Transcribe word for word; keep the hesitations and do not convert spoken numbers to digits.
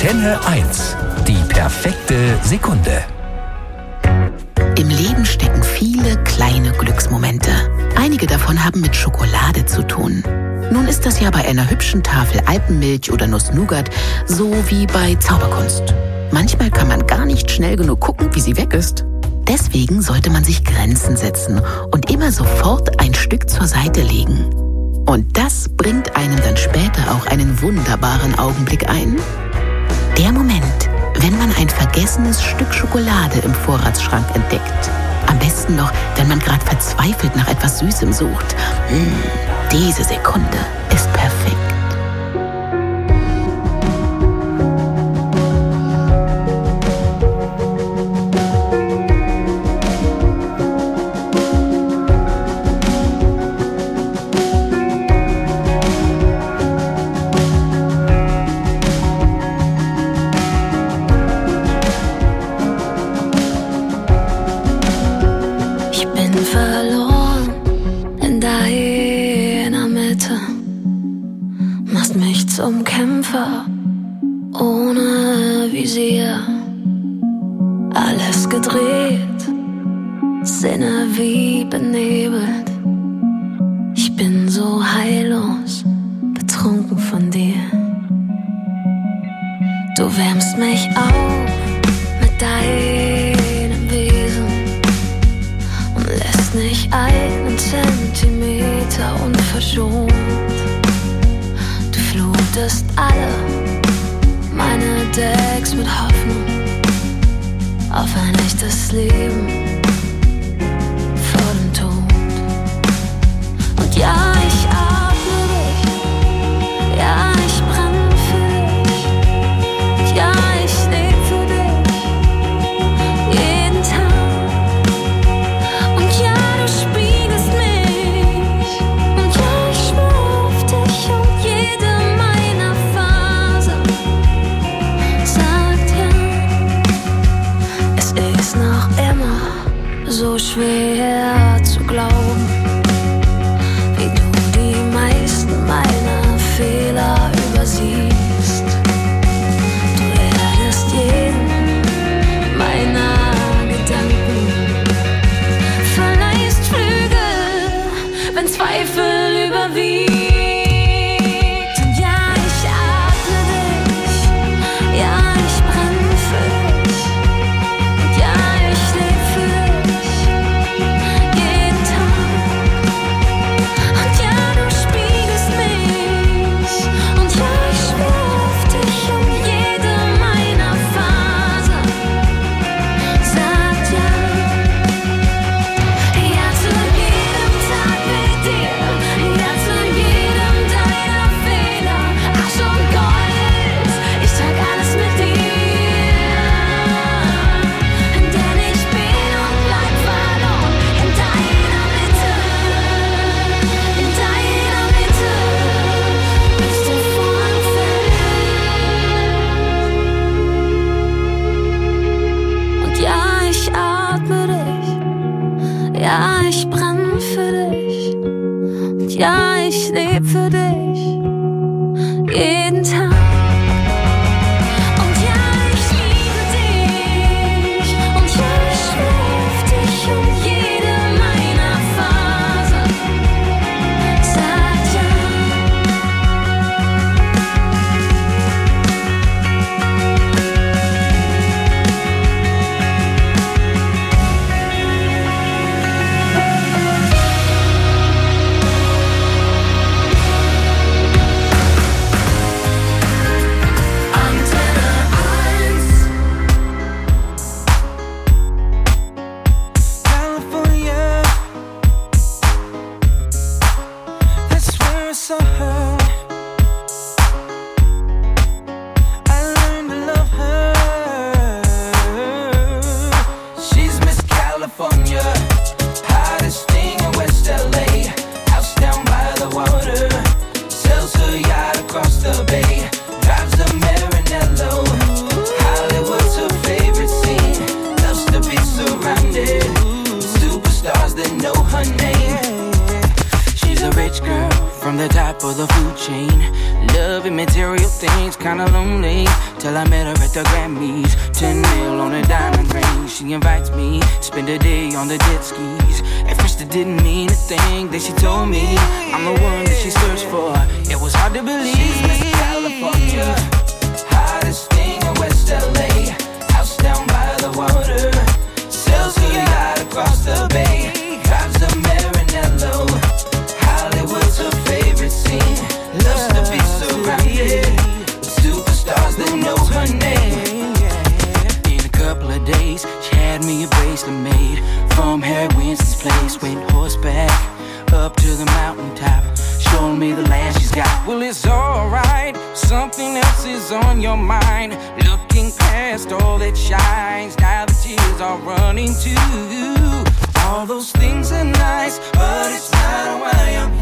Antenne eins. Die perfekte Sekunde. Im Leben stecken viele kleine Glücksmomente. Einige davon haben mit Schokolade zu tun. Nun ist das ja bei einer hübschen Tafel Alpenmilch oder Nuss-Nougat so wie bei Zauberkunst. Manchmal kann man gar nicht schnell genug gucken, wie sie weg ist. Deswegen sollte man sich Grenzen setzen und immer sofort ein Stück zur Seite legen. Und das bringt einem dann später auch einen wunderbaren Augenblick ein. Der Moment, wenn man ein vergessenes Stück Schokolade im Vorratsschrank entdeckt. Am besten noch, wenn man gerade verzweifelt nach etwas Süßem sucht. Mmh, diese Sekunde ist perfekt. Zum Kämpfer ohne Visier, alles gedreht, Sinne wie benebelt. Ich bin so heillos betrunken von dir. Du wärmst mich auf mit deinem Wesen und lässt nicht einen Zentimeter unverschont. Flutest alle meine Decks mit Hoffnung auf ein echtes Leben vor dem Tod. Und ja, ich atme dich, ja, ich brenne für dich, ja, ich lebe für dich, jeden Tag. Und ja, du spiegelst mich, und ja, ich schwör auf dich und jede noch immer so schwer zu glauben, wie du die meisten meiner Fehler übersiehst. Du erdest jeden meiner Gedanken, verleihst Flügel, wenn Zweifel überwiegt. Und ja, ich atme dich, ja, ich brenne für dich. Ja, ich brenne für dich, und ja, ich lebe für dich, jeden Tag. Und ja, ich liebe dich, und ja, ich schwör auf dich und jede meiner Phasen sagt ja. Superstars that know her name. She's a rich girl from the top of the food chain. Loving material things, kinda lonely, till I met her at the Grammys. Ten mil on a diamond ring. She invites me, spend a day on the jet skis. At first it didn't mean a thing, then she told me I'm the one that she searched for. It was hard to believe. She's Miss California, hottest thing in West L A. House down by the water, sells her yacht across the bay. Drives a Maranello, Hollywood's her favorite scene. Loves to be surrounded with superstars that know her name. In a couple of days, she had me a bracelet made from Harry Winston's place. Went horseback up to the mountaintop, showing me the land she's got. Well, it's alright, something else is on your mind. Looking past all that shines, now the tears are running too. All those things are nice, but it's not why I'm